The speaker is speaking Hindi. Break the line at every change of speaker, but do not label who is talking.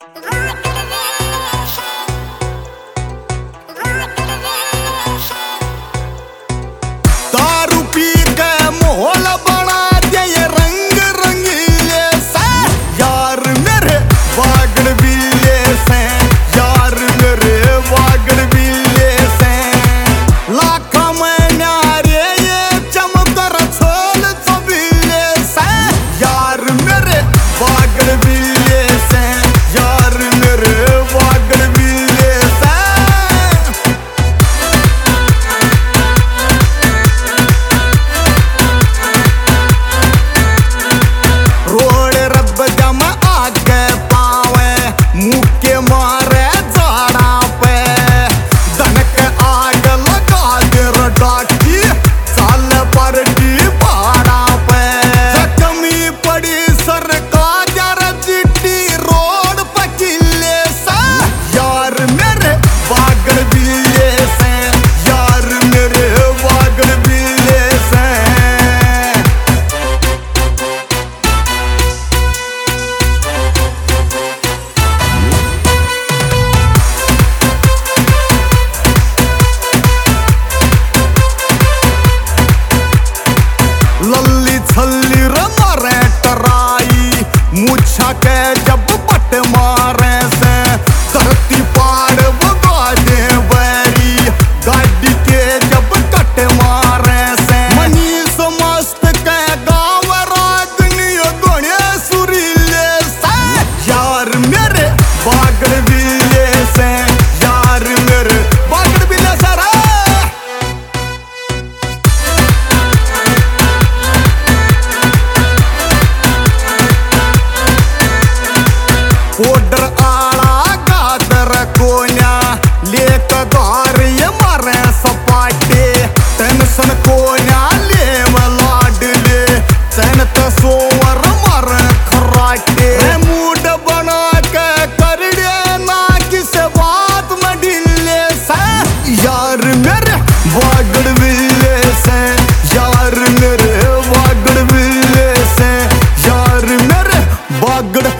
दारू पी के माहौल बना दे ये रंग रंगीले से यार मेरे वागड़ बिल्ले से यार मेरे वागड़ बिल्ले से लाख में न्यारे ये चमकर छोल चबिल्ले से यार मेरे वागड़ बिल्ले से यार मेरे वागड़ बिल्ले से रोड रब जमा आगे पावे मुक्के मारे झाड़ा पे दनक आग लगा दे डाकी चाल परटी पहाड़ा पे कमी पड़ी सरकार यार चिट्टी रोड पकिले से यार मेरे वागड़ बिल्ले से यार मेरे वागड़ बिल्ले से लल्ली छल्ली रे मारे टराई मुछा के जब पट मारे से धरती पार बगा दे बैरी गाड़ी के जब कट मारे से मनीष मस्त के गाँव रागनी गोने सुरीले से यार मेरे वागड़ बिल्ले से यार मेरे वागड़ बिल्ले से रे पाउडर आला गादर कोन्या लेक गार ये मारे सपाटे टेंशन कोन्या लेव लाडले चैनत सोवर मारे खराटे मूड बना के कर दे ना किसे बात में ढिले से यार मेरे वागड़ बिल्ले से यार मेरे वागड़ बिल्ले से यार मेरे वागड़